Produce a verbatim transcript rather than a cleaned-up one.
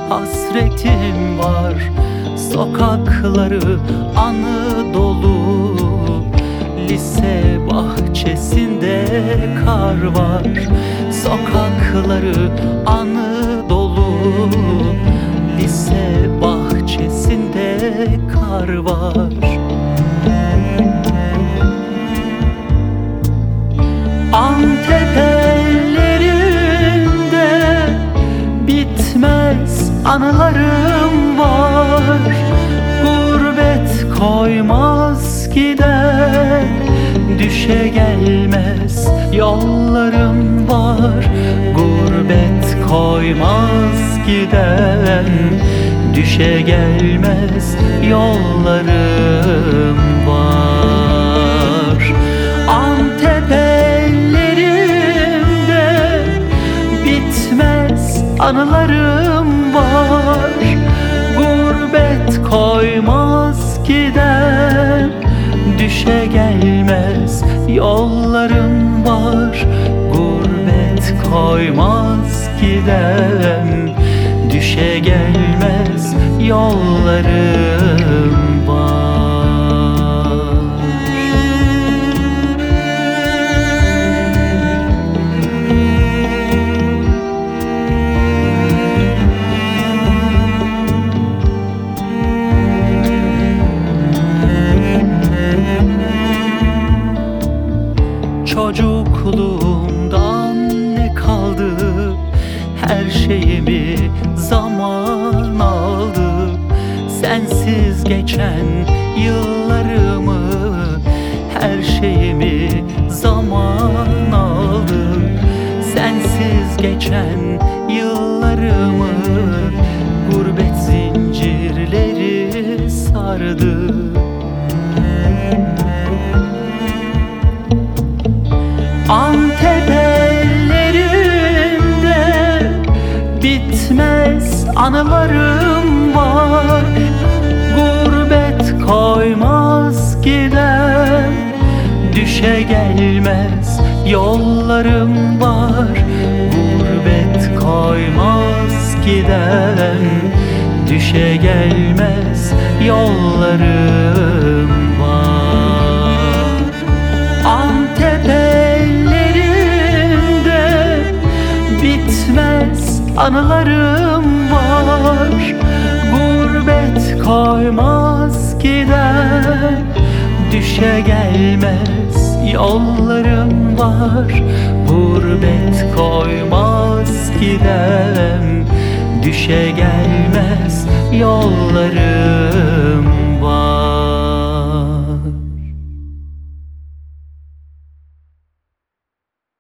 hasretim var. Sokakları anı dolu, lise bahçesinde kar var. Sokakları anı dolu, lise bahçesinde kar var. Antep ellerinde bitmez anılarım var. Gurbet koymaz gider, düşe gelmez yollarım var. Gurbet koymaz giden, düşe gelmez yollarım var. Antep ellerimde bitmez anılarım var. Gurbet koymaz giden, düşe gelmez yollarım var. Gurbet koymaz giden, düşe gelmez yollarım var. Çocukluğumdan ne kaldı? Her şeyimi zaman aldı. Sensiz geçen yıllarımı, her şeyimi zaman aldı. Sensiz geçen yıllarımı gurbet zincirleri sardı. Antep ellerinde bitmez anılarım var. Gurbet koymaz giden, düşe gelmez yollarım var. Gurbet koymaz giden, düşe gelmez yollarım var. Antep ellerinde bitmez anılarım var. Gurbet koymaz giden, düşe gelmez yollarım var. Gurbet koymaz giden, düşe gelmez yollarım